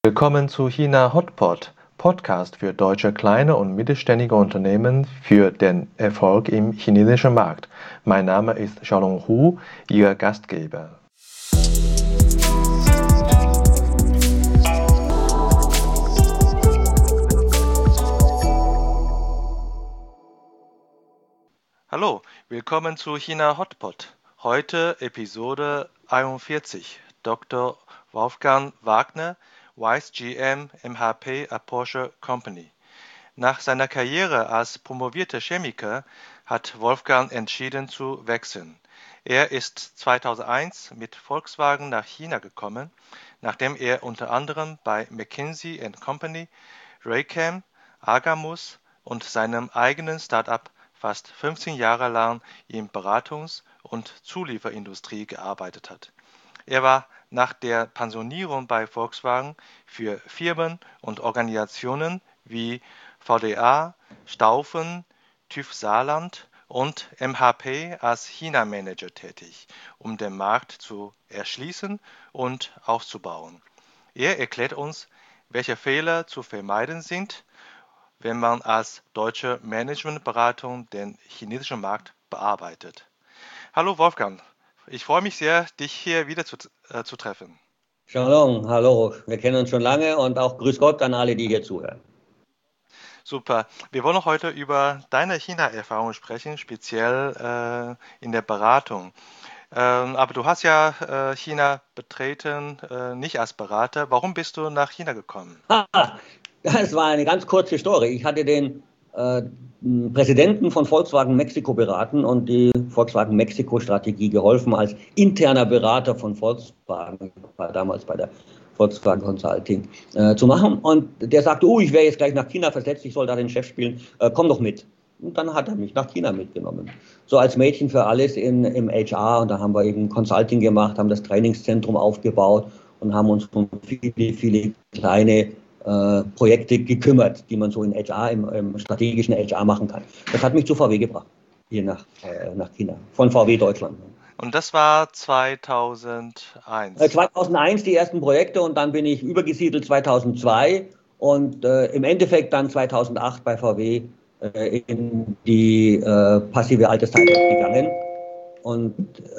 Willkommen zu China Hotpot, Podcast für deutsche kleine und mittelständige Unternehmen für den Erfolg im chinesischen Markt. Mein Name ist Xiaolong Hu, Ihr Gastgeber. Hallo, willkommen zu China Hotpot. Heute Episode 41. Dr. Wolfgang Wagner, Vice GM MHP at Porsche Company. Nach seiner Karriere als promovierter Chemiker hat Wolfgang entschieden zu wechseln. Er ist 2001 mit Volkswagen nach China gekommen, nachdem er unter anderem bei McKinsey & Company, Raychem, Agamus und seinem eigenen Start-up fast 15 Jahre lang in Beratungs- und Zulieferindustrie gearbeitet hat. Er war nach der Pensionierung bei Volkswagen für Firmen und Organisationen wie VDA, Staufen, TÜV Saarland und MHP als China-Manager tätig, um den Markt zu erschließen und auszubauen. Er erklärt uns, welche Fehler zu vermeiden sind, wenn man als deutsche Managementberatung den chinesischen Markt bearbeitet. Hallo Wolfgang, ich freue mich sehr, dich hier wieder zu treffen. Shalom, hallo, wir kennen uns schon lange und auch Grüß Gott an alle, die hier zuhören. Super. Wir wollen heute über deine China-Erfahrung sprechen, speziell in der Beratung. Aber du hast ja China betreten, nicht als Berater. Warum bist du nach China gekommen? Das war eine ganz kurze Story. Ich hatte den Präsidenten von Volkswagen Mexiko beraten und die Volkswagen Mexiko-Strategie geholfen als interner Berater von Volkswagen. Ich war damals bei der Volkswagen Consulting zu machen. Und der sagte, ich wäre jetzt gleich nach China versetzt, ich soll da den Chef spielen, komm doch mit. Und dann hat er mich nach China mitgenommen. So als Mädchen für alles im HR. Und da haben wir eben Consulting gemacht, haben das Trainingszentrum aufgebaut und haben uns um viele, viele kleine Projekte gekümmert, die man so in HR, im strategischen HR machen kann. Das hat mich zu VW gebracht, hier nach China, von VW Deutschland. Und das war 2001. 2001 die ersten Projekte und dann bin ich übergesiedelt 2002 und im Endeffekt dann 2008 bei VW in die passive Altersteilung gegangen und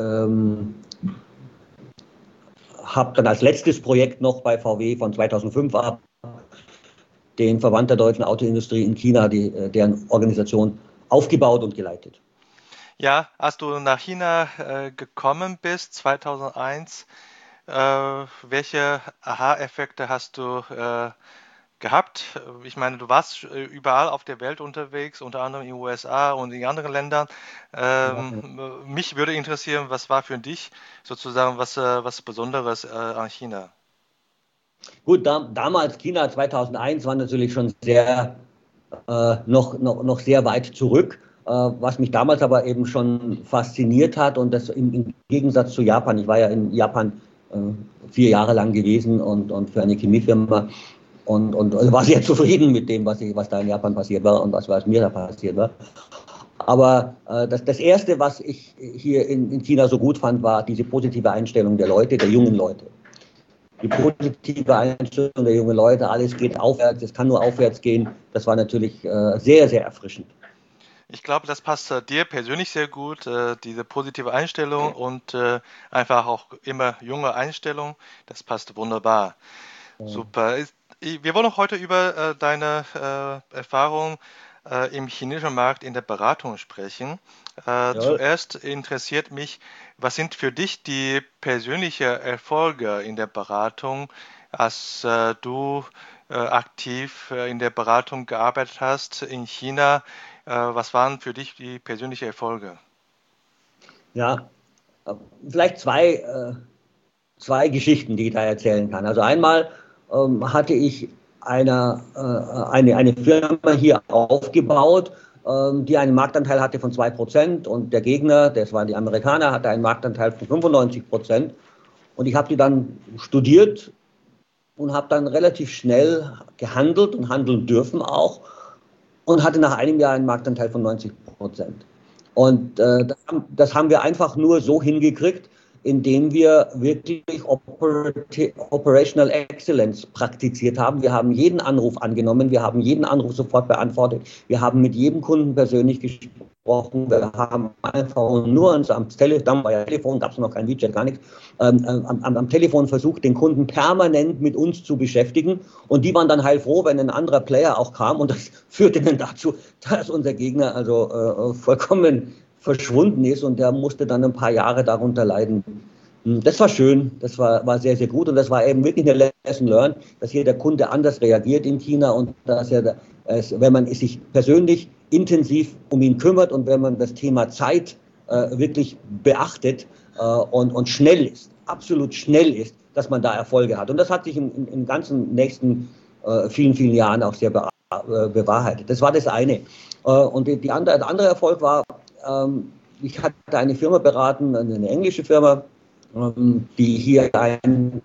habe dann als letztes Projekt noch bei VW von 2005 ab den Verband der deutschen Autoindustrie in China, deren Organisation aufgebaut und geleitet. Ja, als du nach China gekommen bist, 2001, welche Aha-Effekte hast du gehabt? Ich meine, du warst überall auf der Welt unterwegs, unter anderem in den USA und in anderen Ländern. Mich würde interessieren, was war für dich sozusagen was Besonderes an China? Gut, damals China 2001 war natürlich schon sehr noch sehr weit zurück. Was mich damals aber eben schon fasziniert hat und das im Gegensatz zu Japan, ich war ja in Japan 4 Jahre lang gewesen und für eine Chemiefirma und war sehr zufrieden mit dem, was da in Japan passiert war und was mir da passiert war. Aber das Erste, was ich hier in China so gut fand, war diese positive Einstellung der Leute, der jungen Leute. Die positive Einstellung der jungen Leute, alles geht aufwärts, es kann nur aufwärts gehen, das war natürlich sehr, sehr erfrischend. Ich glaube, das passt dir persönlich sehr gut, diese positive Einstellung und einfach auch immer junge Einstellung, das passt wunderbar. Ja. Super. Wir wollen auch heute über deine Erfahrung im chinesischen Markt in der Beratung sprechen. Zuerst interessiert mich, was sind für dich die persönlichen Erfolge in der Beratung, als du aktiv in der Beratung gearbeitet hast in China? Was waren für dich die persönlichen Erfolge? Ja, vielleicht zwei Geschichten, die ich da erzählen kann. Also einmal hatte ich eine Firma hier aufgebaut, die einen Marktanteil hatte von 2% und der Gegner, das waren die Amerikaner, hatte einen Marktanteil von 95%. Und ich habe die dann studiert und habe dann relativ schnell gehandelt und handeln dürfen auch und hatte nach einem Jahr einen Marktanteil von 90%. Und das haben wir einfach nur so hingekriegt, indem wir wirklich Operational Excellence praktiziert haben. Wir haben jeden Anruf angenommen, wir haben jeden Anruf sofort beantwortet, wir haben mit jedem Kunden persönlich gesprochen, wir haben einfach nur am Telefon, gab es noch kein WeChat, gar nichts, am Telefon versucht, den Kunden permanent mit uns zu beschäftigen, und die waren dann heilfroh, wenn ein anderer Player auch kam, und das führte dann dazu, dass unser Gegner also vollkommen verschwunden ist, und der musste dann ein paar Jahre darunter leiden. Das war schön, das war sehr, sehr gut, und das war eben wirklich eine Lesson learned, dass hier der Kunde anders reagiert in China, und dass wenn man sich persönlich intensiv um ihn kümmert und wenn man das Thema Zeit wirklich beachtet und schnell ist, absolut schnell ist, dass man da Erfolge hat. Und das hat sich im ganzen nächsten vielen, vielen Jahren auch sehr bewahrheitet. Das war das eine. Und der andere Erfolg war, ich hatte eine Firma beraten, eine englische Firma, die hier ein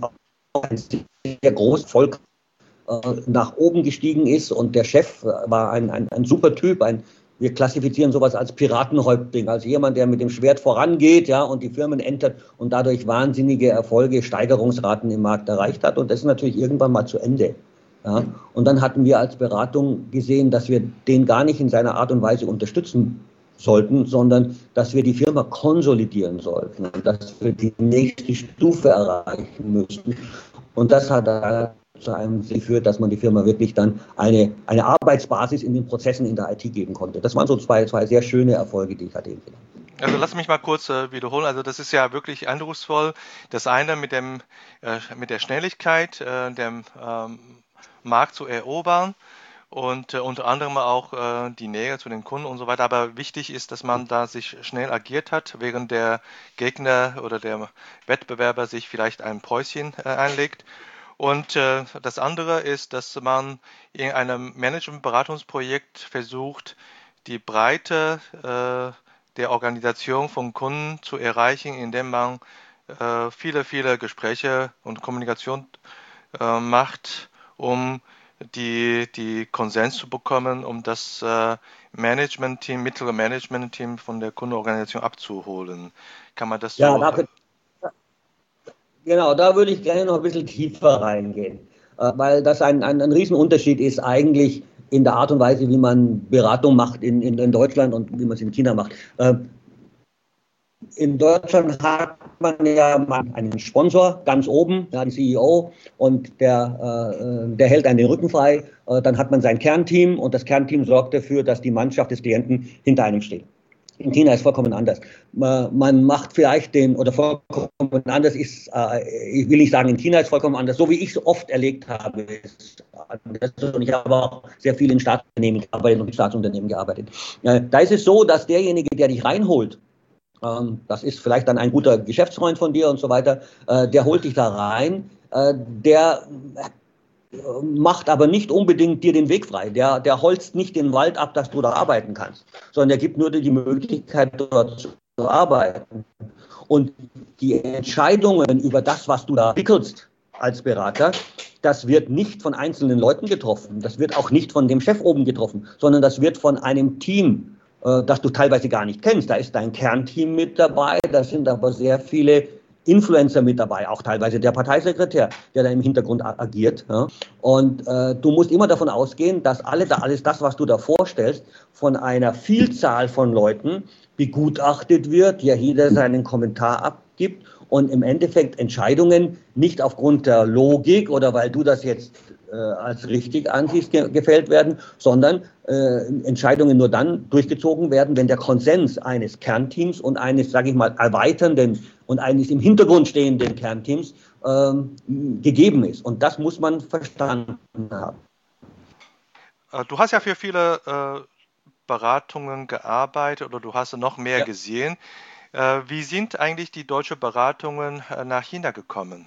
sehr großes Volk nach oben gestiegen ist, und der Chef war ein super Typ, wir klassifizieren sowas als Piratenhäuptling, also jemand, der mit dem Schwert vorangeht, ja, und die Firmen entert und dadurch wahnsinnige Erfolge, Steigerungsraten im Markt erreicht hat, und das ist natürlich irgendwann mal zu Ende. Ja. Und dann hatten wir als Beratung gesehen, dass wir den gar nicht in seiner Art und Weise unterstützen sollten, sondern dass wir die Firma konsolidieren sollten, dass wir die nächste Stufe erreichen müssen. Und das hat zu einem geführt, dass man die Firma wirklich dann eine Arbeitsbasis in den Prozessen in der IT geben konnte. Das waren so zwei sehr schöne Erfolge, die ich hatte. Also lass mich mal kurz wiederholen. Also das ist ja wirklich eindrucksvoll. Das eine mit der Schnelligkeit, dem Markt zu erobern, und unter anderem auch die Nähe zu den Kunden und so weiter. Aber wichtig ist, dass man da sich schnell agiert hat, während der Gegner oder der Wettbewerber sich vielleicht ein Päuschen einlegt. Und das andere ist, dass man in einem Management-Beratungsprojekt versucht, die Breite der Organisation von Kunden zu erreichen, indem man viele Gespräche und Kommunikation macht, um die Konsens zu bekommen, um das mittlere Management-Team von der Kundenorganisation abzuholen. Kann man das Ja, so? Genau, da würde ich gerne noch ein bisschen tiefer reingehen, weil das ein Riesenunterschied ist eigentlich in der Art und Weise, wie man Beratung macht in Deutschland und wie man es in China macht. In Deutschland hat man ja einen Sponsor ganz oben, ja, den CEO, und der hält einen den Rücken frei. Dann hat man sein Kernteam, und das Kernteam sorgt dafür, dass die Mannschaft des Klienten hinter einem steht. In China ist es vollkommen anders. Man macht vielleicht vollkommen anders ist, ich will nicht sagen, in China ist es vollkommen anders, so wie ich es oft erlebt habe. Und ich habe auch sehr viel in Staatsunternehmen gearbeitet und in Staatsunternehmen gearbeitet. Da ist es so, dass derjenige, der dich reinholt, das ist vielleicht dann ein guter Geschäftsfreund von dir und so weiter, der holt dich da rein, der macht aber nicht unbedingt dir den Weg frei. Der holzt nicht den Wald ab, dass du da arbeiten kannst, sondern der gibt nur dir die Möglichkeit, dort zu arbeiten. Und die Entscheidungen über das, was du da entwickelst als Berater, das wird nicht von einzelnen Leuten getroffen, das wird auch nicht von dem Chef oben getroffen, sondern das wird von einem Team, das du teilweise gar nicht kennst. Da ist dein Kernteam mit dabei, da sind aber sehr viele Influencer mit dabei, auch teilweise der Parteisekretär, der da im Hintergrund agiert. Ja. Und du musst immer davon ausgehen, dass alles das, was du da vorstellst, von einer Vielzahl von Leuten begutachtet wird, ja jeder seinen Kommentar abgibt und im Endeffekt Entscheidungen nicht aufgrund der Logik oder weil du das jetzt als richtig ansiehst, gefällt werden, sondern Entscheidungen nur dann durchgezogen werden, wenn der Konsens eines Kernteams und eines, sage ich mal, erweiternden und eines im Hintergrund stehenden Kernteams gegeben ist. Und das muss man verstanden haben. Du hast ja für viele Beratungen gearbeitet oder du hast noch mehr gesehen. Wie sind eigentlich die deutschen Beratungen nach China gekommen?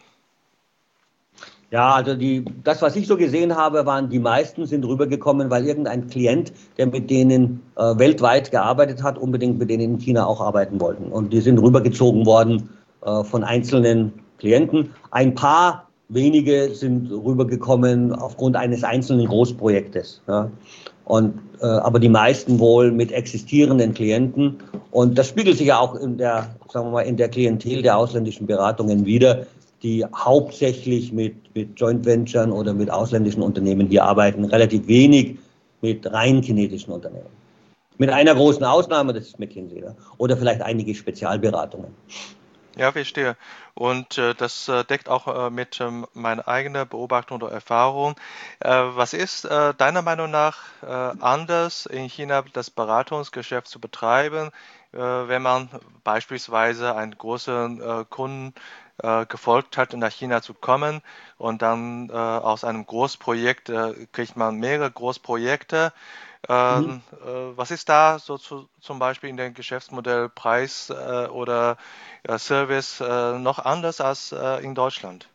Ja, also das, was ich so gesehen habe, die meisten sind rübergekommen, weil irgendein Klient, der mit denen weltweit gearbeitet hat, unbedingt mit denen in China auch arbeiten wollten. Und die sind rübergezogen worden von einzelnen Klienten. Ein wenige sind rübergekommen aufgrund eines einzelnen Großprojektes. Ja. Aber die meisten wohl mit existierenden Klienten. Und das spiegelt sich ja auch in der, sagen wir mal, in der Klientel der ausländischen Beratungen wider, die hauptsächlich mit Joint Venturen oder mit ausländischen Unternehmen hier arbeiten, relativ wenig mit rein chinesischen Unternehmen. Mit einer großen Ausnahme, das ist McKinsey, oder vielleicht einige Spezialberatungen. Ja, verstehe. Und das deckt auch mit meiner eigenen Beobachtung oder Erfahrung. Was ist deiner Meinung nach anders in China, das Beratungsgeschäft zu betreiben, wenn man beispielsweise einen großen Kunden gefolgt hat, nach China zu kommen und dann aus einem Großprojekt kriegt man mehrere Großprojekte. Was ist da so zum Beispiel in dem Geschäftsmodell Preis oder Service noch anders als in Deutschland?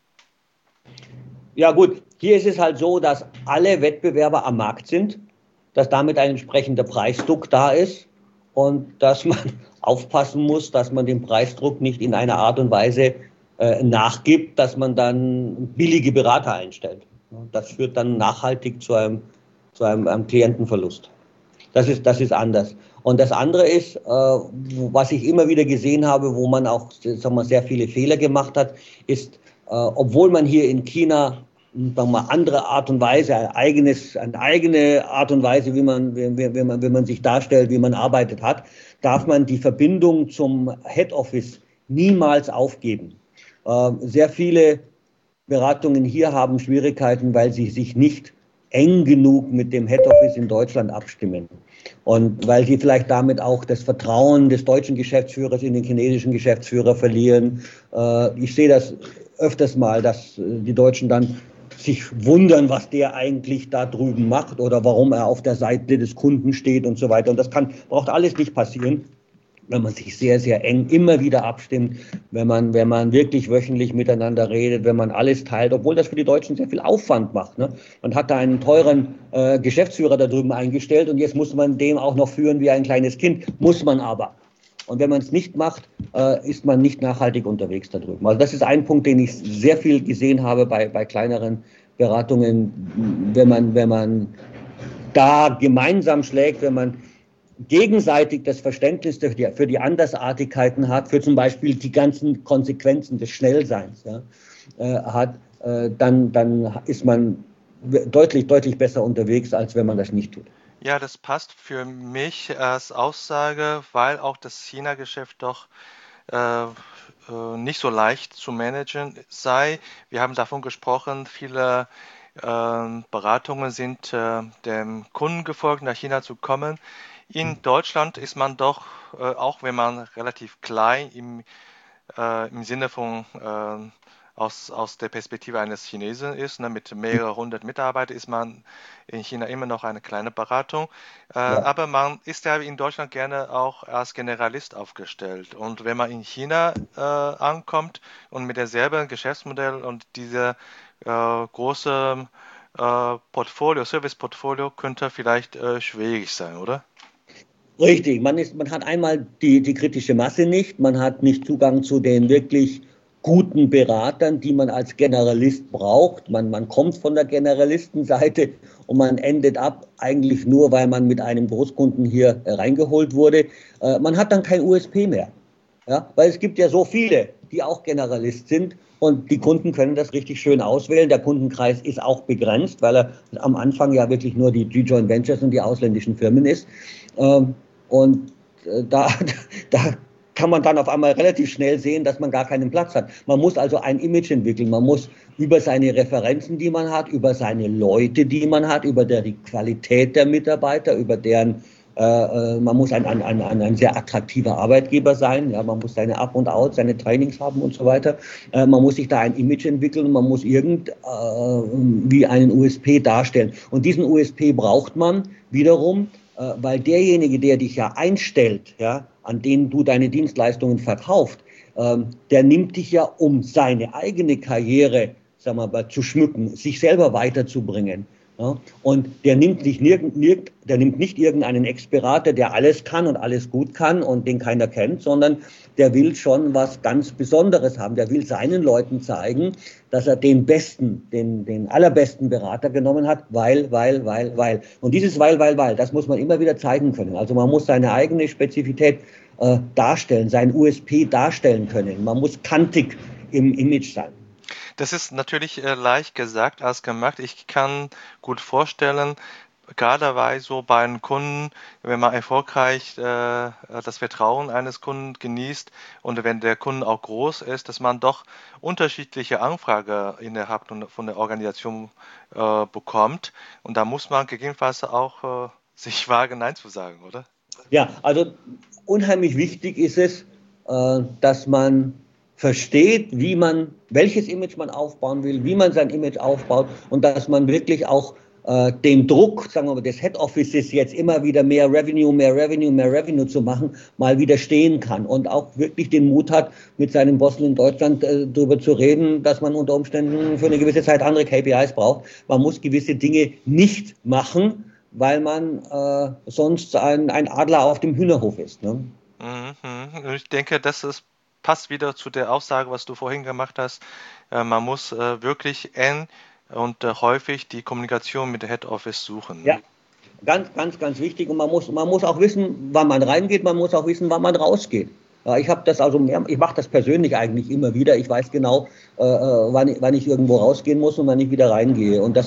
Ja gut, hier ist es halt so, dass alle Wettbewerber am Markt sind, dass damit ein entsprechender Preisdruck da ist und dass man aufpassen muss, dass man dem Preisdruck nicht in einer Art und Weise nachgibt, dass man dann billige Berater einstellt. Das führt dann nachhaltig zu einem Klientenverlust. Das ist anders. Und das andere ist, was ich immer wieder gesehen habe, wo man auch, sagen wir, sehr viele Fehler gemacht hat, ist, obwohl man hier in China, sagen wir mal, andere Art und Weise, eine eigene Art und Weise, wie man sich darstellt, wie man arbeitet hat, darf man die Verbindung zum Head Office niemals aufgeben. Sehr viele Beratungen hier haben Schwierigkeiten, weil sie sich nicht eng genug mit dem Head Office in Deutschland abstimmen. Und weil sie vielleicht damit auch das Vertrauen des deutschen Geschäftsführers in den chinesischen Geschäftsführer verlieren. Ich sehe das öfters mal, dass die Deutschen dann sich wundern, was der eigentlich da drüben macht oder warum er auf der Seite des Kunden steht und so weiter. Und das braucht alles nicht passieren, wenn man sich sehr, sehr eng immer wieder abstimmt, wenn man wirklich wöchentlich miteinander redet, wenn man alles teilt, obwohl das für die Deutschen sehr viel Aufwand macht. Ne? Man hat da einen teuren Geschäftsführer da drüben eingestellt und jetzt muss man dem auch noch führen wie ein kleines Kind, muss man aber. Und wenn man es nicht macht, ist man nicht nachhaltig unterwegs da drüben. Also das ist ein Punkt, den ich sehr viel gesehen habe bei kleineren Beratungen, wenn man da gemeinsam schlägt, wenn man gegenseitig das Verständnis für die Andersartigkeiten hat, für zum Beispiel die ganzen Konsequenzen des Schnellseins hat, dann ist man deutlich, deutlich besser unterwegs, als wenn man das nicht tut. Ja, das passt für mich als Aussage, weil auch das China-Geschäft doch nicht so leicht zu managen sei. Wir haben davon gesprochen, viele Beratungen sind dem Kunden gefolgt, nach China zu kommen. In Deutschland ist man doch, auch wenn man relativ klein im Sinne von aus der Perspektive eines Chinesen ist, ne, mit mehreren hundert Mitarbeitern ist man in China immer noch eine kleine Beratung. Ja. Aber man ist ja in Deutschland gerne auch als Generalist aufgestellt. Und wenn man in China ankommt und mit derselben Geschäftsmodell und dieser große Service-Portfolio könnte vielleicht schwierig sein, oder? Richtig, man hat einmal die kritische Masse nicht, man hat nicht Zugang zu den wirklich guten Beratern, die man als Generalist braucht. Man kommt von der Generalistenseite und man endet ab eigentlich nur, weil man mit einem Großkunden hier reingeholt wurde. Man hat dann kein USP mehr, ja? Weil es gibt ja so viele, die auch Generalist sind und die Kunden können das richtig schön auswählen. Der Kundenkreis ist auch begrenzt, weil er am Anfang ja wirklich nur die Joint Ventures und die ausländischen Firmen ist. Da kann man dann auf einmal relativ schnell sehen, dass man gar keinen Platz hat. Man muss also ein Image entwickeln. Man muss über seine Referenzen, die man hat, über seine Leute, die man hat, über die Qualität der Mitarbeiter, über deren, man muss ein sehr attraktiver Arbeitgeber sein. Ja, man muss seine Up und Out, seine Trainings haben und so weiter. Man muss sich da ein Image entwickeln und man muss wie einen USP darstellen. Und diesen USP braucht man wiederum, weil derjenige, der dich ja einstellt, ja, an den du deine Dienstleistungen verkaufst, der nimmt dich ja, um seine eigene Karriere, sagen wir mal, zu schmücken, sich selber weiterzubringen. Ja, und der nimmt nicht irgendeinen Ex-Berater, der alles kann und alles gut kann und den keiner kennt, sondern der will schon was ganz Besonderes haben. Der will seinen Leuten zeigen, dass er den allerbesten Berater genommen hat, weil. Und dieses weil, das muss man immer wieder zeigen können. Also man muss seine eigene Spezifität darstellen, sein USP darstellen können. Man muss kantig im Image sein. Das ist natürlich leicht gesagt als gemacht. Ich kann gut vorstellen, gerade bei einem Kunden, wenn man erfolgreich das Vertrauen eines Kunden genießt und wenn der Kunde auch groß ist, dass man doch unterschiedliche Anfragen innerhalb von der Organisation bekommt. Und da muss man gegebenenfalls auch sich wagen, Nein zu sagen, oder? Ja, also unheimlich wichtig ist es, dass man versteht, welches Image man aufbauen will, wie man sein Image aufbaut und dass man wirklich auch den Druck, sagen wir mal, des Head Offices jetzt immer wieder mehr Revenue zu machen, mal widerstehen kann und auch wirklich den Mut hat, mit seinen Bossen in Deutschland darüber zu reden, dass man unter Umständen für eine gewisse Zeit andere KPIs braucht. Man muss gewisse Dinge nicht machen, weil man sonst ein Adler auf dem Hühnerhof ist. Ne? Und ich denke, passt wieder zu der Aussage, was du vorhin gemacht hast. Man muss wirklich eng und häufig die Kommunikation mit der Head Office suchen. Ne? Ja, ganz wichtig. Und man muss auch wissen, wann man reingeht, man muss auch wissen, wann man rausgeht. Ja, ich mache das persönlich eigentlich immer wieder. Ich weiß genau, wann ich irgendwo rausgehen muss und wann ich wieder reingehe. Und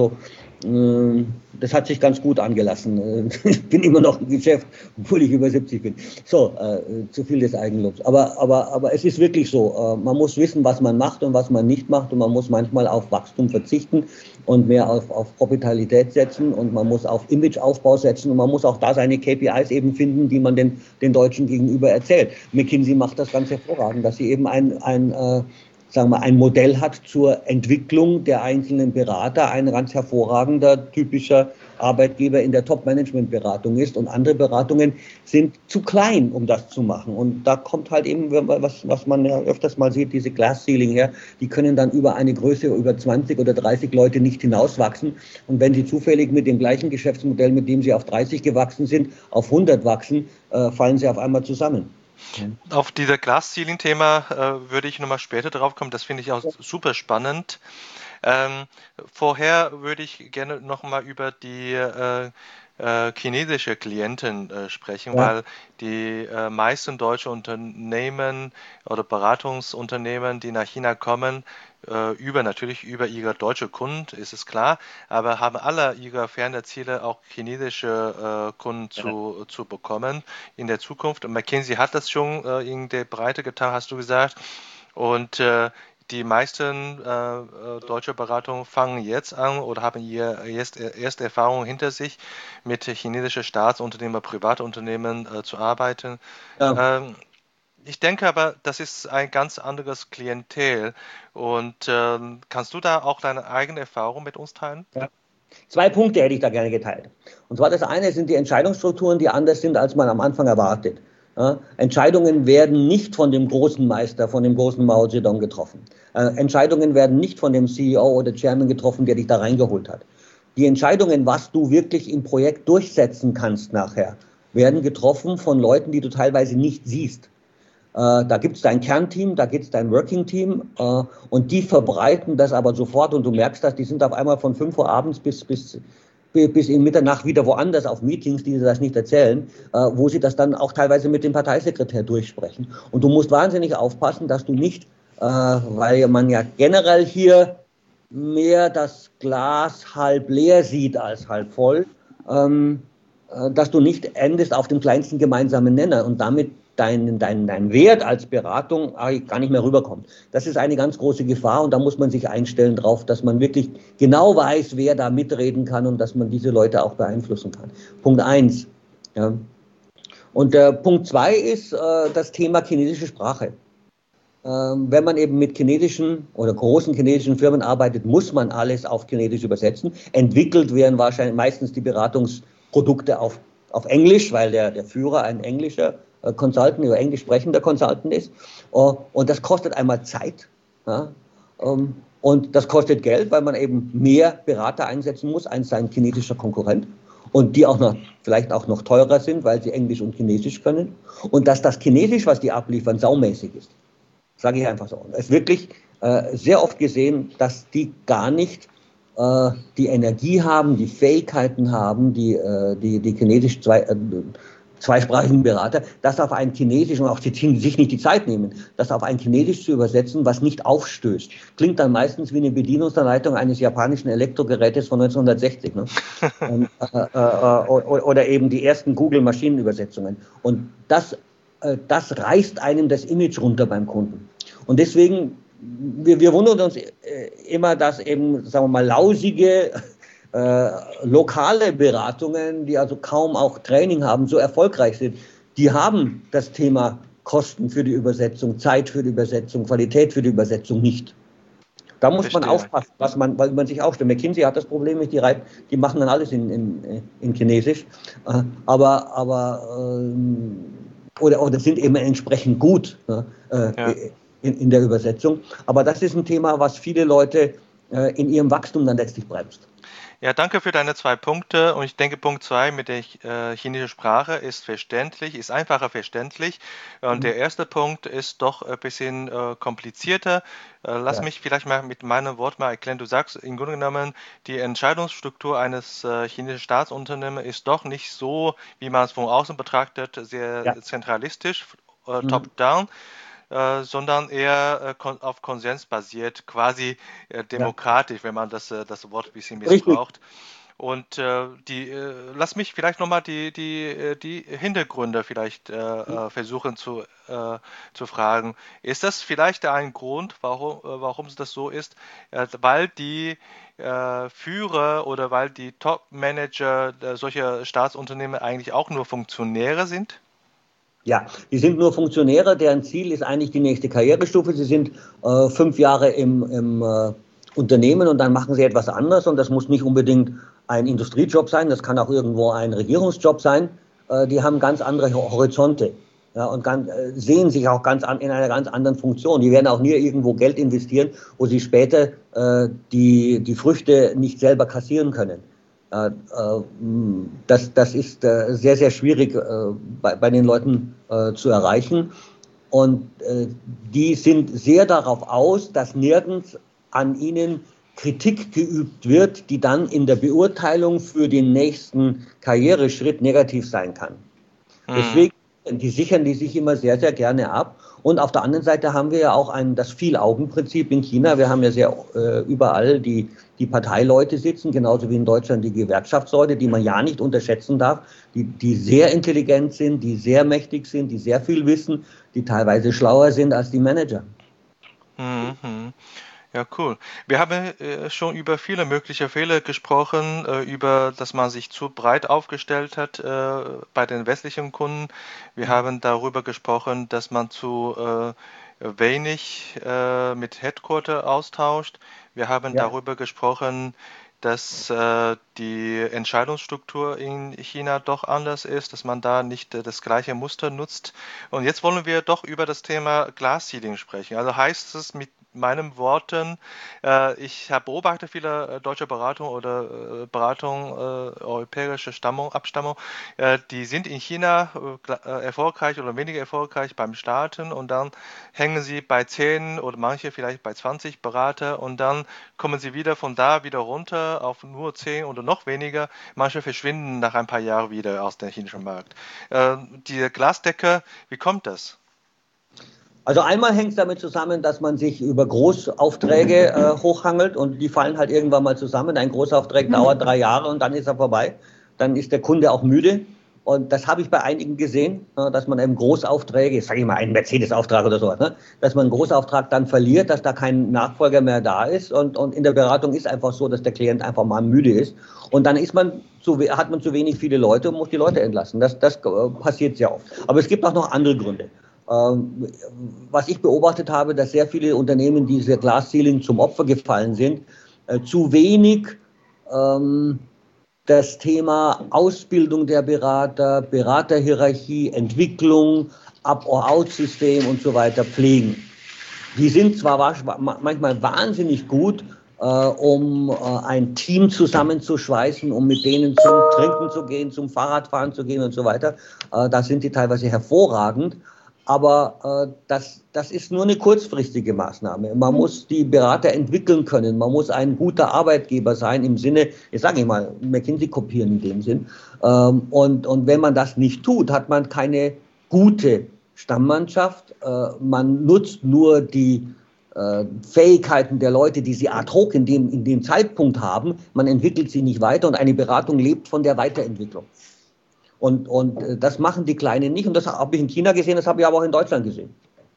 das hat sich ganz gut angelassen. Ich bin immer noch im Geschäft, obwohl ich über 70 bin. So, zu viel des Eigenlobs. Aber es ist wirklich so. Man muss wissen, was man macht und was man nicht macht. Und man muss manchmal auf Wachstum verzichten und mehr auf Profitabilität setzen. Und man muss auf Imageaufbau setzen. Und man muss auch da seine KPIs eben finden, die man den Deutschen gegenüber erzählt. McKinsey macht das ganz hervorragend, dass sie eben sagen wir, ein Modell hat zur Entwicklung der einzelnen Berater, ein ganz hervorragender, typischer Arbeitgeber in der Top-Management-Beratung ist. Und andere Beratungen sind zu klein, um das zu machen. Und da kommt halt eben, was man ja öfters mal sieht, diese Glass-Ceiling her. Die können dann über eine Größe, über 20 oder 30 Leute nicht hinauswachsen. Und wenn sie zufällig mit dem gleichen Geschäftsmodell, mit dem sie auf 30 gewachsen sind, auf 100 wachsen, fallen sie auf einmal zusammen. Auf dieser Glass-Ceiling-Thema würde ich nochmal später drauf kommen. Das finde ich auch super spannend. Vorher würde ich gerne nochmal über die chinesische Klienten sprechen, weil die meisten deutsche Unternehmen oder Beratungsunternehmen, die nach China kommen, natürlich über ihre deutsche Kunden, ist es klar, aber haben alle ihre Fernerziele auch chinesische Kunden zu bekommen in der Zukunft. Und McKinsey hat das schon in der Breite getan, hast du gesagt. Und die meisten deutsche Beratungen fangen jetzt an oder haben erste Erfahrungen hinter sich, mit chinesischen Staatsunternehmen, Privatunternehmen zu arbeiten. Ja. Ich denke aber, das ist ein ganz anderes Klientel. Und kannst du da auch deine eigene Erfahrung mit uns teilen? Ja. 2 Punkte hätte ich da gerne geteilt. Und zwar das eine sind die Entscheidungsstrukturen, die anders sind, als man am Anfang erwartet. Ja, Entscheidungen werden nicht von dem großen Meister, von dem großen Mao Zedong getroffen. Entscheidungen werden nicht von dem CEO oder Chairman getroffen, der dich da reingeholt hat. Die Entscheidungen, was du wirklich im Projekt durchsetzen kannst nachher, werden getroffen von Leuten, die du teilweise nicht siehst. Da gibt es dein Kernteam, da gibt es dein Working-Team und die verbreiten das aber sofort und du merkst das, die sind auf einmal von 5 Uhr abends bis in Mitternacht wieder woanders auf Meetings, die sie das nicht erzählen, wo sie das dann auch teilweise mit dem Parteisekretär durchsprechen. Und du musst wahnsinnig aufpassen, dass du nicht, weil man ja generell hier mehr das Glas halb leer sieht als halb voll, dass du nicht endest auf dem kleinsten gemeinsamen Nenner und damit dein Wert als Beratung gar nicht mehr rüberkommt. Das ist eine ganz große Gefahr und da muss man sich einstellen drauf, dass man wirklich genau weiß, wer da mitreden kann und dass man diese Leute auch beeinflussen kann. Punkt 1. Ja. Und Punkt 2 ist das Thema chinesische Sprache. Wenn man eben mit chinesischen oder großen chinesischen Firmen arbeitet, muss man alles auf Chinesisch übersetzen. Entwickelt werden wahrscheinlich meistens die Beratungsprodukte auf Englisch, weil der Führer ein englischer Consultant oder englisch sprechender Consultant ist. Und das kostet einmal Zeit. Ja? Und Und das kostet Geld, weil man eben mehr Berater einsetzen muss als sein chinesischer Konkurrent. Und die auch noch, vielleicht auch noch teurer sind, weil sie Englisch und Chinesisch können. Und dass das Chinesisch, was die abliefern, saumäßig ist. Sage ich einfach so. Es ist wirklich sehr oft gesehen, dass die gar nicht die Energie haben, die Fähigkeiten haben, die chinesisch zweisprachigen Berater, das auf ein Chinesisch, und auch die sich nicht die Zeit nehmen, das auf ein Chinesisch zu übersetzen, was nicht aufstößt. Klingt dann meistens wie eine Bedienungsanleitung eines japanischen Elektrogerätes von 1960. Ne? Oder eben die ersten Google-Maschinenübersetzungen. Und das reißt einem das Image runter beim Kunden. Und deswegen, wir wundern uns immer, dass eben, sagen wir mal, lausige lokale Beratungen, die also kaum auch Training haben, so erfolgreich sind. Die haben das Thema Kosten für die Übersetzung, Zeit für die Übersetzung, Qualität für die Übersetzung nicht. Da muss man aufpassen, weil man sich aufstellt. McKinsey hat das Problem nicht, die machen dann alles in Chinesisch, oder sind eben entsprechend gut in der Übersetzung. Aber das ist ein Thema, was viele Leute in ihrem Wachstum dann letztlich bremst. Ja, danke für deine 2 Punkte. Und ich denke, Punkt 2 mit der chinesischen Sprache ist verständlich, ist einfacher verständlich. Und der erste Punkt ist doch ein bisschen komplizierter. Lass mich vielleicht mal mit meinem Wort mal erklären. Du sagst, im Grunde genommen, die Entscheidungsstruktur eines chinesischen Staatsunternehmens ist doch nicht so, wie man es von außen betrachtet, sehr zentralistisch, top-down. Sondern eher auf Konsens basiert, quasi demokratisch, wenn man das Wort ein bisschen missbraucht. Und lass mich vielleicht nochmal die Hintergründe vielleicht versuchen zu fragen. Ist das vielleicht ein Grund, warum das so ist? Weil die Führer oder weil die Top-Manager solcher Staatsunternehmen eigentlich auch nur Funktionäre sind? Ja, die sind nur Funktionäre, deren Ziel ist eigentlich die nächste Karrierestufe. Sie sind 5 Jahre im Unternehmen und dann machen sie etwas anderes, und das muss nicht unbedingt ein Industriejob sein, das kann auch irgendwo ein Regierungsjob sein. Die haben ganz andere Horizonte, und sehen sich auch in einer ganz anderen Funktion. Die werden auch nie irgendwo Geld investieren, wo sie später die Früchte nicht selber kassieren können. Das ist sehr, sehr schwierig bei den Leuten zu erreichen. Und die sind sehr darauf aus, dass nirgends an ihnen Kritik geübt wird, die dann in der Beurteilung für den nächsten Karriereschritt negativ sein kann. Deswegen sichern die sich immer sehr, sehr gerne ab. Und auf der anderen Seite haben wir ja auch das Vier-Augen-Prinzip in China. Wir haben ja überall die Parteileute sitzen, genauso wie in Deutschland die Gewerkschaftsleute, die man ja nicht unterschätzen darf, die sehr intelligent sind, die sehr mächtig sind, die sehr viel wissen, die teilweise schlauer sind als die Manager. Ja, cool. Wir haben schon über viele mögliche Fehler gesprochen, dass man sich zu breit aufgestellt hat bei den westlichen Kunden. Wir haben darüber gesprochen, dass man zu wenig mit Headquarter austauscht. Wir haben darüber gesprochen, dass die Entscheidungsstruktur in China doch anders ist, dass man da nicht das gleiche Muster nutzt. Und jetzt wollen wir doch über das Thema Glass Ceiling sprechen. Also heißt es mit meinen Worten, ich habe beobachtet viele deutsche Beratungen oder Beratungen europäischer Abstammung, die sind in China erfolgreich oder weniger erfolgreich beim Starten, und dann hängen sie bei 10 oder manche vielleicht bei 20 Berater, und dann kommen sie von da wieder runter auf nur 10 oder noch weniger. Manche verschwinden nach ein paar Jahren wieder aus dem chinesischen Markt. Die Glasdecke, wie kommt das? Also einmal hängt es damit zusammen, dass man sich über Großaufträge hochhangelt, und die fallen halt irgendwann mal zusammen. Ein Großauftrag dauert 3 Jahre und dann ist er vorbei. Dann ist der Kunde auch müde. Und das habe ich bei einigen gesehen, dass man eben Großaufträge, sage ich mal einen Mercedes-Auftrag oder sowas, dass man einen Großauftrag dann verliert, dass da kein Nachfolger mehr da ist. Und in der Beratung ist einfach so, dass der Klient einfach mal müde ist. Und dann hat man zu wenig viele Leute und muss die Leute entlassen. Das passiert sehr oft. Aber es gibt auch noch andere Gründe. Was ich beobachtet habe, dass sehr viele Unternehmen dieser Glass Ceiling zum Opfer gefallen sind, zu wenig das Thema Ausbildung der Berater, Beraterhierarchie, Entwicklung, Up-or-Out-System und so weiter pflegen. Die sind zwar manchmal wahnsinnig gut, um ein Team zusammenzuschweißen, um mit denen zum Trinken zu gehen, zum Fahrradfahren zu gehen und so weiter. Da sind die teilweise hervorragend. Aber das ist nur eine kurzfristige Maßnahme. Man muss die Berater entwickeln können. Man muss ein guter Arbeitgeber sein im Sinne, jetzt sage ich mal, McKinsey kopieren in dem Sinn. Und wenn man das nicht tut, hat man keine gute Stammmannschaft. Man nutzt nur die Fähigkeiten der Leute, die sie ad hoc in dem Zeitpunkt haben. Man entwickelt sie nicht weiter und eine Beratung lebt von der Weiterentwicklung. Und das machen die Kleinen nicht. Und das habe ich in China gesehen, das habe ich aber auch in Deutschland gesehen.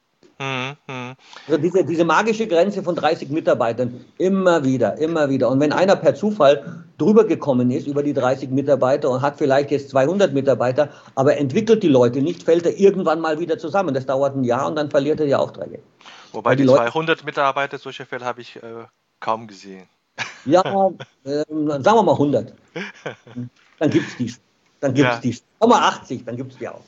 Also diese magische Grenze von 30 Mitarbeitern, immer wieder. Und wenn einer per Zufall drüber gekommen ist über die 30 Mitarbeiter und hat vielleicht jetzt 200 Mitarbeiter, aber entwickelt die Leute nicht, fällt er irgendwann mal wieder zusammen. Das dauert ein Jahr und dann verliert er die Aufträge. Wobei die 200 Mitarbeiter, solche Fälle habe ich kaum gesehen. Ja, sagen wir mal 100. Dann gibt es die. Dann gibt es die. Sagen wir 80, dann gibt es die auch.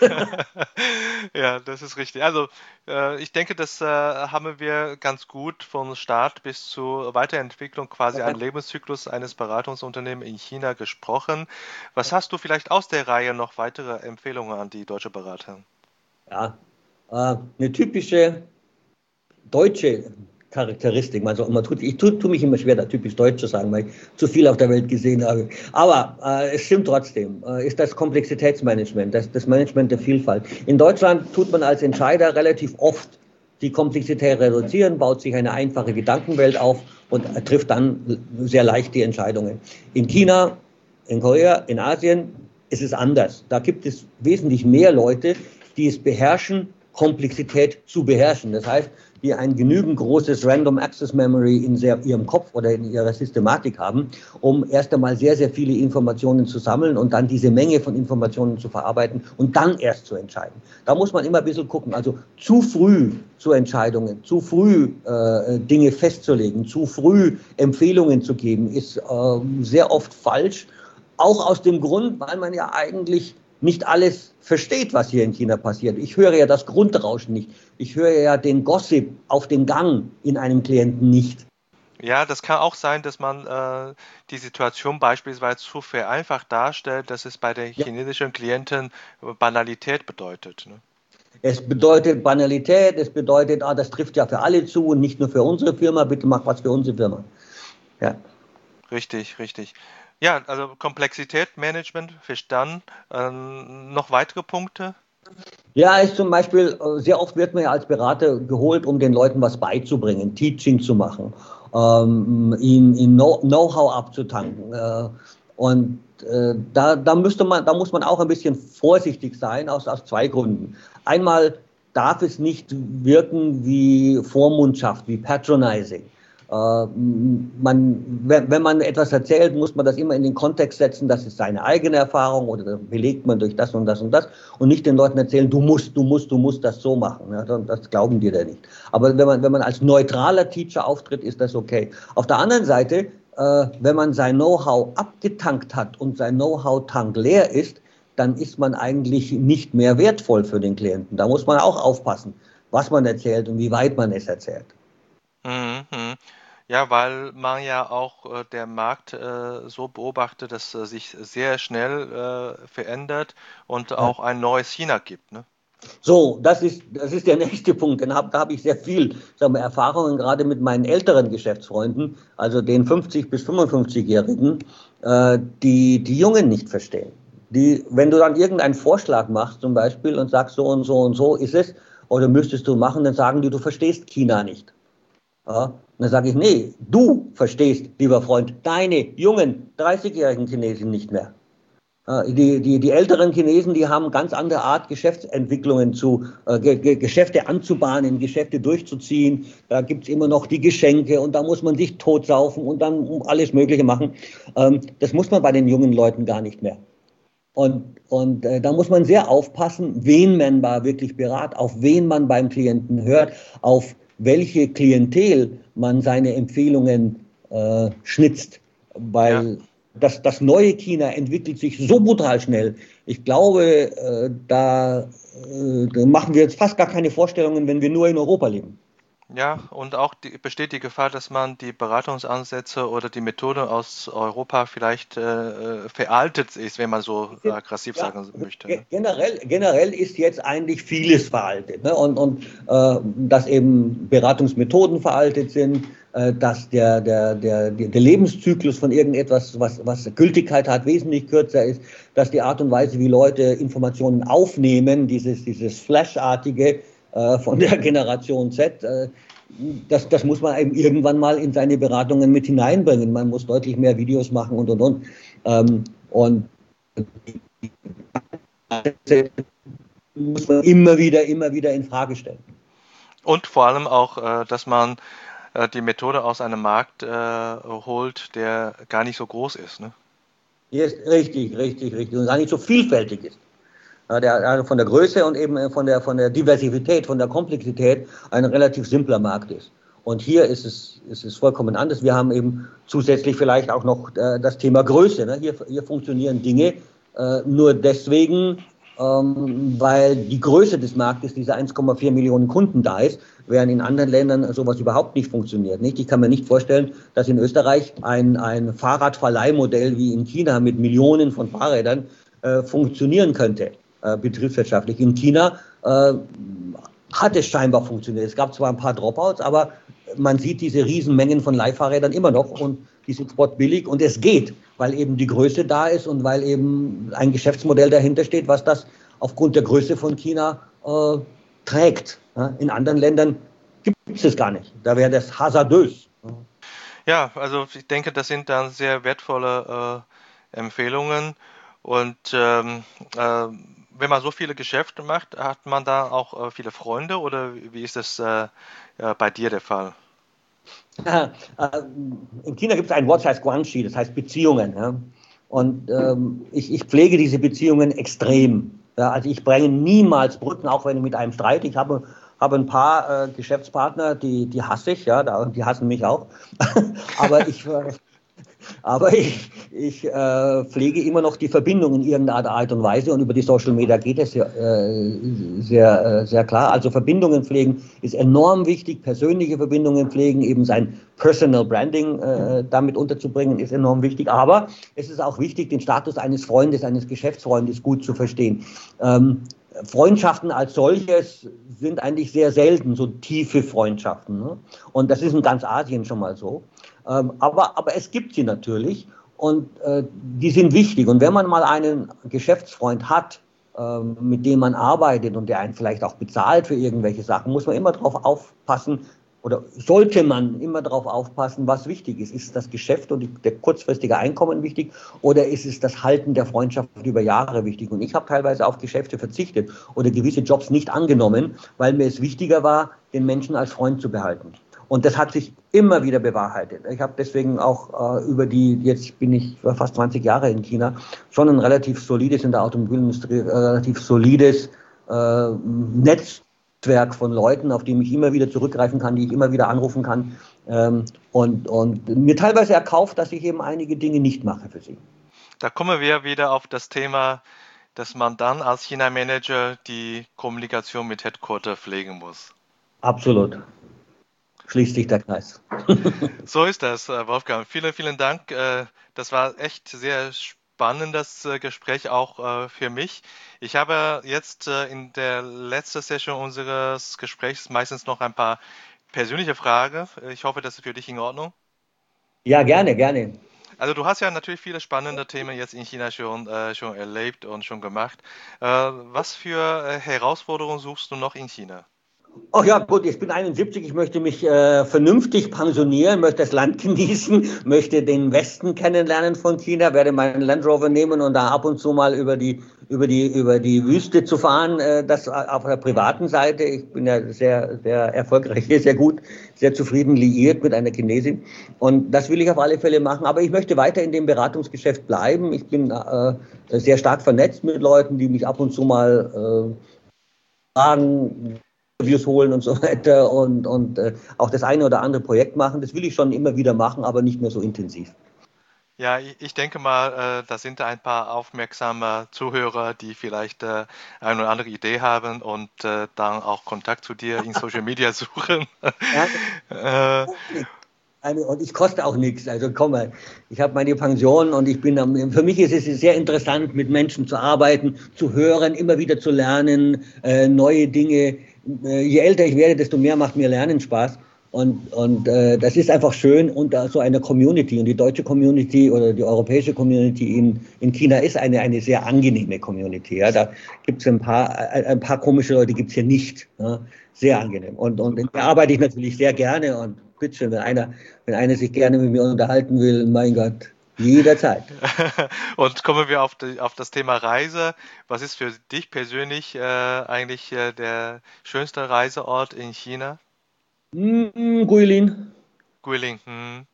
Ja, das ist richtig. Also ich denke, das haben wir ganz gut vom Start bis zur Weiterentwicklung quasi einen Lebenszyklus eines Beratungsunternehmens in China gesprochen. Was hast du vielleicht aus der Reihe noch weitere Empfehlungen an die deutsche Berater? Ja, eine typische deutsche Charakteristik. Ich tue mich immer schwer, da typisch deutsch zu sagen, weil ich zu viel auf der Welt gesehen habe. Aber es stimmt trotzdem, ist das Komplexitätsmanagement, das Management der Vielfalt. In Deutschland tut man als Entscheider relativ oft die Komplexität reduzieren, baut sich eine einfache Gedankenwelt auf und trifft dann sehr leicht die Entscheidungen. In China, in Korea, in Asien ist es anders. Da gibt es wesentlich mehr Leute, die es beherrschen, Komplexität zu beherrschen. Das heißt, die ein genügend großes Random Access Memory in ihrem Kopf oder in ihrer Systematik haben, um erst einmal sehr, sehr viele Informationen zu sammeln und dann diese Menge von Informationen zu verarbeiten und dann erst zu entscheiden. Da muss man immer ein bisschen gucken. Also zu früh zu Entscheidungen, zu früh Dinge festzulegen, zu früh Empfehlungen zu geben, ist sehr oft falsch. Auch aus dem Grund, weil man ja eigentlich nicht alles versteht, was hier in China passiert. Ich höre ja das Grundrauschen nicht. Ich höre ja den Gossip auf dem Gang in einem Klienten nicht. Ja, das kann auch sein, dass man die Situation beispielsweise zu vereinfacht darstellt, dass es bei den chinesischen Klienten Banalität bedeutet. Ne? Es bedeutet Banalität, es bedeutet, das trifft ja für alle zu und nicht nur für unsere Firma, bitte mach was für unsere Firma. Ja. Richtig. Ja, also Komplexitätsmanagement, verstanden. Noch weitere Punkte? Ja, ist zum Beispiel, sehr oft wird man ja als Berater geholt, um den Leuten was beizubringen, Teaching zu machen, ihnen Know-how abzutanken. Da muss man auch ein bisschen vorsichtig sein, aus zwei Gründen. Einmal darf es nicht wirken wie Vormundschaft, wie Patronizing. Wenn man etwas erzählt, muss man das immer in den Kontext setzen, das ist seine eigene Erfahrung oder belegt man durch das und das und das und nicht den Leuten erzählen, du musst das so machen. Ja, das glauben die da nicht. Aber wenn man als neutraler Teacher auftritt, ist das okay. Auf der anderen Seite, wenn man sein Know-how abgetankt hat und sein Know-how-Tank leer ist, dann ist man eigentlich nicht mehr wertvoll für den Klienten. Da muss man auch aufpassen, was man erzählt und wie weit man es erzählt. Ja, weil man ja auch der Markt so beobachtet, dass sich sehr schnell verändert und auch ein neues China gibt. Ne? So, das ist der nächste Punkt. Da habe ich sehr viel Erfahrungen, gerade mit meinen älteren Geschäftsfreunden, also den 50- bis 55-Jährigen, die Jungen nicht verstehen. Wenn du dann irgendeinen Vorschlag machst zum Beispiel und sagst, so und so und so ist es, oder müsstest du machen, dann sagen die, du verstehst China nicht. Ja, und dann sage ich, nee, du verstehst, lieber Freund, deine jungen 30-jährigen Chinesen nicht mehr. Die älteren Chinesen, die haben ganz andere Art, Geschäftsentwicklungen Geschäfte anzubahnen, Geschäfte durchzuziehen. Da gibt es immer noch die Geschenke und da muss man sich totsaufen und dann alles Mögliche machen. Das muss man bei den jungen Leuten gar nicht mehr. Und da muss man sehr aufpassen, wen man wirklich berät, auf wen man beim Klienten hört, auf welche Klientel man seine Empfehlungen schnitzt, weil das neue China entwickelt sich so brutal schnell. Ich glaube, da machen wir jetzt fast gar keine Vorstellungen, wenn wir nur in Europa leben. Ja, und auch besteht die Gefahr, dass man die Beratungsansätze oder die Methode aus Europa vielleicht veraltet ist, wenn man so aggressiv Ja, sagen möchte. Ne? generell ist jetzt eigentlich vieles veraltet. Ne? Dass eben Beratungsmethoden veraltet sind, dass der Lebenszyklus von irgendetwas, was Gültigkeit hat, wesentlich kürzer ist, dass die Art und Weise, wie Leute Informationen aufnehmen, dieses Flash-artige von der Generation Z, das muss man eben irgendwann mal in seine Beratungen mit hineinbringen. Man muss deutlich mehr Videos machen und. Und muss man immer wieder in Frage stellen. Und vor allem auch, dass man die Methode aus einem Markt holt, der gar nicht so groß ist. Ne? Hier ist richtig. Und gar nicht so vielfältig ist. Der von der Größe und eben von der Diversität, von der Komplexität ein relativ simpler Markt ist. Und hier ist es vollkommen anders. Wir haben eben zusätzlich vielleicht auch noch das Thema Größe. Ne? Hier funktionieren Dinge nur deswegen, weil die Größe des Marktes, diese 1,4 Millionen Kunden da ist, während in anderen Ländern sowas überhaupt nicht funktioniert. Nicht? Ich kann mir nicht vorstellen, dass in Österreich ein Fahrradverleihmodell wie in China mit Millionen von Fahrrädern funktionieren könnte, betriebswirtschaftlich. In China hat es scheinbar funktioniert. Es gab zwar ein paar Dropouts, aber man sieht diese Riesenmengen von Leihfahrrädern immer noch und die sind spottbillig und es geht, weil eben die Größe da ist und weil eben ein Geschäftsmodell dahinter steht, was das aufgrund der Größe von China trägt. Ja, in anderen Ländern gibt es es gar nicht. Da wäre das hasardös. Ja, also ich denke, das sind dann sehr wertvolle Empfehlungen. Und wenn man so viele Geschäfte macht, hat man da auch viele Freunde oder wie ist das bei dir der Fall? In China gibt es ein Wort, das heißt Guanxi, das heißt Beziehungen. Ja? Und ich pflege diese Beziehungen extrem. Ja? Also ich bringe niemals Brücken, auch wenn ich mit einem streite. Ich habe ein paar Geschäftspartner, die hasse ich, ja, die hassen mich auch. Aber ich pflege immer noch die Verbindung in irgendeiner Art und Weise und über die Social Media geht es ja, sehr klar. Also Verbindungen pflegen ist enorm wichtig, persönliche Verbindungen pflegen, eben sein Personal Branding damit unterzubringen, ist enorm wichtig. Aber es ist auch wichtig, den Status eines Freundes, eines Geschäftsfreundes gut zu verstehen. Freundschaften als solches sind eigentlich sehr selten, so tiefe Freundschaften. Ne? Und das ist in ganz Asien schon mal so. Aber es gibt sie natürlich und die sind wichtig. Und wenn man mal einen Geschäftsfreund hat, mit dem man arbeitet und der einen vielleicht auch bezahlt für irgendwelche Sachen, muss man immer darauf aufpassen oder sollte man immer darauf aufpassen, was wichtig ist. Ist das Geschäft und der kurzfristige Einkommen wichtig oder ist es das Halten der Freundschaft über Jahre wichtig? Und ich habe teilweise auf Geschäfte verzichtet oder gewisse Jobs nicht angenommen, weil mir es wichtiger war, den Menschen als Freund zu behalten. Und das hat sich immer wieder bewahrheitet. Ich habe deswegen auch jetzt bin ich fast 20 Jahre in China, schon ein relativ solides in der Automobilindustrie, relativ solides Netzwerk von Leuten, auf die ich immer wieder zurückgreifen kann, die ich immer wieder anrufen kann und mir teilweise erkauft, dass ich eben einige Dinge nicht mache für sie. Da kommen wir wieder auf das Thema, dass man dann als China-Manager die Kommunikation mit Headquarter pflegen muss. Absolut. Schließt sich der Kreis. So ist das, Wolfgang. Vielen Dank. Das war echt sehr spannendes Gespräch auch für mich. Ich habe jetzt in der letzten Session unseres Gesprächs meistens noch ein paar persönliche Fragen. Ich hoffe, das ist für dich in Ordnung. Ja, gerne. Also du hast ja natürlich viele spannende Themen jetzt in China schon erlebt und schon gemacht. Was für Herausforderungen suchst du noch in China? Ach ja, gut, ich bin 71, ich möchte mich vernünftig pensionieren, möchte das Land genießen, möchte den Westen kennenlernen von China, werde meinen Land Rover nehmen und da ab und zu mal über die Wüste zu fahren, das auf der privaten Seite. Ich bin ja sehr erfolgreich hier, sehr gut, sehr zufrieden liiert mit einer Chinesin und das will ich auf alle Fälle machen, aber ich möchte weiter in dem Beratungsgeschäft bleiben. Ich bin sehr stark vernetzt mit Leuten, die mich ab und zu mal fragen, Interviews holen und so weiter und auch das eine oder andere Projekt machen. Das will ich schon immer wieder machen, aber nicht mehr so intensiv. Ja, ich denke mal, da sind ein paar aufmerksame Zuhörer, die vielleicht eine oder andere Idee haben und dann auch Kontakt zu dir in Social Media suchen. Ja, äh, und ich koste auch nichts. Also komm mal, ich habe meine Pension und für mich ist es sehr interessant, mit Menschen zu arbeiten, zu hören, immer wieder zu lernen, neue Dinge. Je älter ich werde, desto mehr macht mir Lernen Spaß. Und das ist einfach schön unter so einer Community. Und die deutsche Community oder die europäische Community in China ist eine sehr angenehme Community. Ja. Da gibt es ein paar komische Leute, gibt es hier nicht. Ja. Sehr angenehm. Und da super. arbeite ich natürlich sehr gerne und bitteschön, wenn einer sich gerne mit mir unterhalten will, mein Gott, jederzeit. Und kommen wir auf das Thema Reise. Was ist für dich persönlich eigentlich der schönste Reiseort in China? Guilin. Guilin. Hm.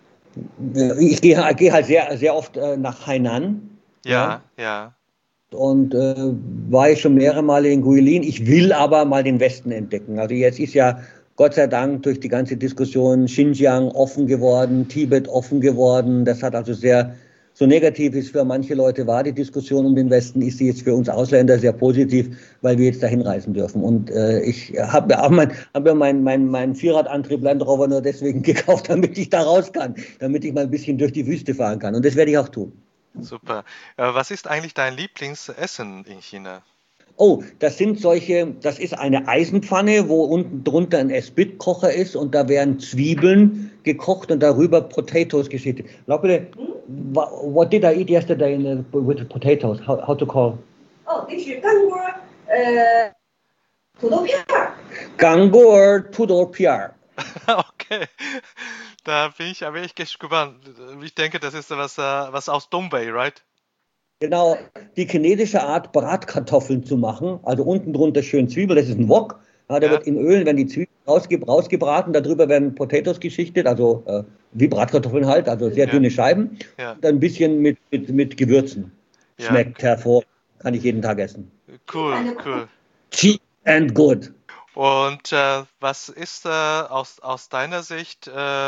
Ich gehe halt sehr oft nach Hainan. Ja, Ja, ja. und war ich schon mehrere Male in Guilin. Ich will aber mal den Westen entdecken. Also jetzt ist ja Gott sei Dank durch die ganze Diskussion Xinjiang offen geworden, Tibet offen geworden. Das hat also so negativ ist für manche Leute war die Diskussion um den Westen, ist sie jetzt für uns Ausländer sehr positiv, weil wir jetzt dahin reisen dürfen. Und ich habe ja auch mein Vierradantrieb Land Rover nur deswegen gekauft, damit ich da raus kann, damit ich mal ein bisschen durch die Wüste fahren kann. Und das werde ich auch tun. Super. Was ist eigentlich dein Lieblingsessen in China? Oh, das ist eine Eisenpfanne, wo unten drunter ein Esbit-Kocher ist und da werden Zwiebeln gekocht und darüber Potatoes geschnitten. Bitte, what did I eat yesterday with the potatoes? How to call? 哦，那是干锅土豆片儿。Gangur Tudor Piar. Okay, da bin ich aber echt gespannt. Ich denke, das ist was aus Dongbei, right? Genau, die chinesische Art, Bratkartoffeln zu machen. Also unten drunter schön Zwiebel, das ist ein Wok. Ja, der Ja, wird in Öl, wenn die Zwiebeln rausgebraten, darüber werden Potatoes geschichtet, also wie Bratkartoffeln halt, also sehr ja, dünne Scheiben. ja, Und ein bisschen mit Gewürzen. ja. Schmeckt hervor, kann ich jeden Tag essen. Cool, cool. Cheap and good. Und was ist aus deiner Sicht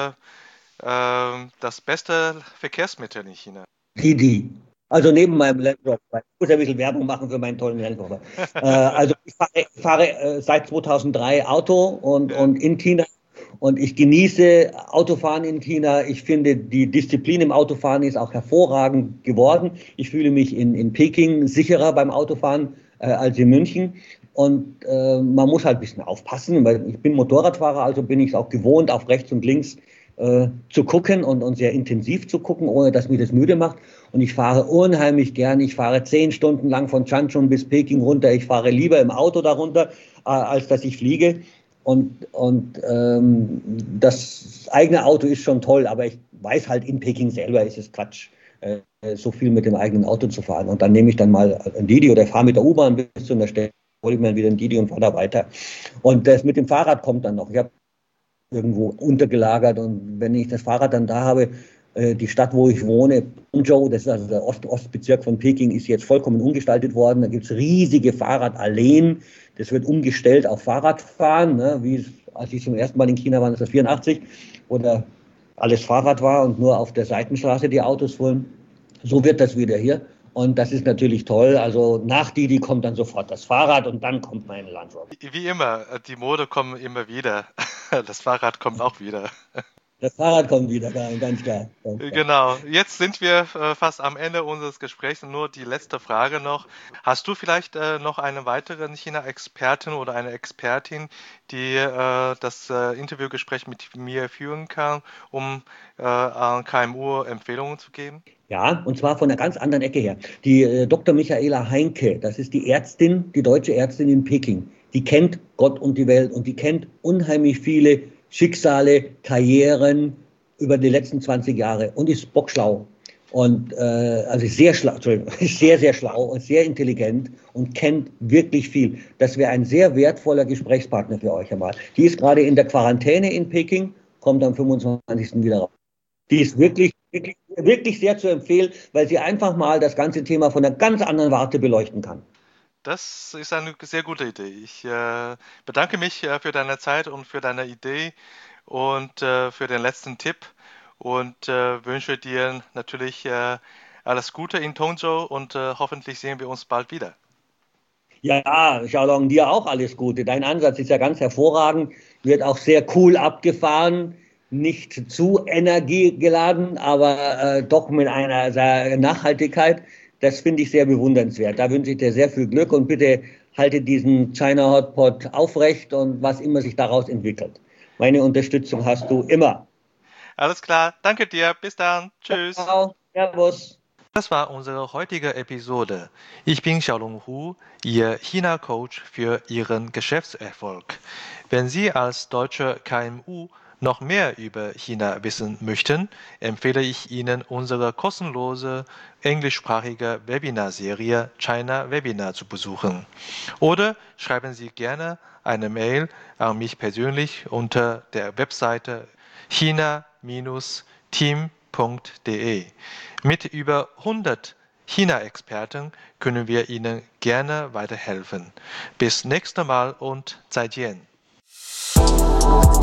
das beste Verkehrsmittel in China? Didi. Also neben meinem Land Rover. Ich muss ja ein bisschen Werbung machen für meinen tollen Land Rover. Also ich fahre seit 2003 Auto Ja, und in China und ich genieße Autofahren in China. Ich finde, die Disziplin im Autofahren ist auch hervorragend geworden. Ich fühle mich in Peking sicherer beim Autofahren als in München. Und man muss halt ein bisschen aufpassen, weil ich bin Motorradfahrer, also bin ich es auch gewohnt, auf rechts und links zu gucken und sehr intensiv zu gucken, ohne dass mich das müde macht. Und ich fahre unheimlich gern. Ich fahre 10 Stunden lang von Changchun bis Peking runter. Ich fahre lieber im Auto darunter, als dass ich fliege. Und das eigene Auto ist schon toll, aber ich weiß halt, in Peking selber ist es Quatsch, so viel mit dem eigenen Auto zu fahren. Und dann nehme ich dann mal ein Didi oder fahre mit der U-Bahn bis zu einer Stelle, hole ich mir wieder ein Didi und fahre da weiter. Und das mit dem Fahrrad kommt dann noch. Ich habe irgendwo untergelagert. Und wenn ich das Fahrrad dann da habe, die Stadt, wo ich wohne, Hangzhou, das ist also der Ostbezirk von Peking, ist jetzt vollkommen umgestaltet worden. Da gibt es riesige Fahrradalleen. Das wird umgestellt auf Fahrradfahren, ne? Als ich zum ersten Mal in China war, 1984, wo da alles Fahrrad war und nur auf der Seitenstraße die Autos fuhren. So wird das wieder hier. Und das ist natürlich toll. Also nach Didi kommt dann sofort das Fahrrad und dann kommt mein Land Rover. wie immer, die Mode kommen immer wieder. Das Fahrrad kommt auch wieder. Das Fahrrad kommt wieder, ganz klar. Ganz klar. Genau, jetzt sind wir fast am Ende unseres Gesprächs und nur die letzte Frage noch. Hast du vielleicht noch einen weiteren China-Experten oder eine Expertin, die das Interviewgespräch mit mir führen kann, um an KMU Empfehlungen zu geben? Ja, und zwar von einer ganz anderen Ecke her. Die Dr. Michaela Heinke, das ist die Ärztin, die deutsche Ärztin in Peking. Die kennt Gott und die Welt und die kennt unheimlich viele Schicksale, Karrieren über die letzten 20 Jahre und ist bockschlau. Und also ist sehr schlau, Entschuldigung, ist sehr schlau und sehr intelligent und kennt wirklich viel. Das wäre ein sehr wertvoller Gesprächspartner für euch einmal. Die ist gerade in der Quarantäne in Peking, kommt am 25. wieder raus. Die ist wirklich sehr zu empfehlen, weil sie einfach mal das ganze Thema von einer ganz anderen Warte beleuchten kann. Das ist eine sehr gute Idee. Ich bedanke mich für deine Zeit und für deine Idee und für den letzten Tipp. und wünsche dir natürlich alles Gute in Tongzhou und hoffentlich sehen wir uns bald wieder. Ja, Xiaolong, dir auch alles Gute. Dein Ansatz ist ja ganz hervorragend, wird auch sehr cool abgefahren, nicht zu energiegeladen, aber doch mit einer Nachhaltigkeit. Das finde ich sehr bewundernswert. Da wünsche ich dir sehr viel Glück und bitte halte diesen China Hotpot aufrecht und was immer sich daraus entwickelt. Meine Unterstützung hast du immer. Alles klar, danke dir, bis dann, tschüss. Ciao, Servus. Das war unsere heutige Episode. Ich bin Xiaolong Hu, Ihr China-Coach für Ihren Geschäftserfolg. Wenn Sie als deutsche KMU noch mehr über China wissen möchten, empfehle ich Ihnen unsere kostenlose englischsprachige Webinarserie China Webinar zu besuchen. Oder schreiben Sie gerne eine Mail an mich persönlich unter der Webseite china-team.de. Mit über 100 China-Experten können wir Ihnen gerne weiterhelfen. Bis nächstes Mal und 再见.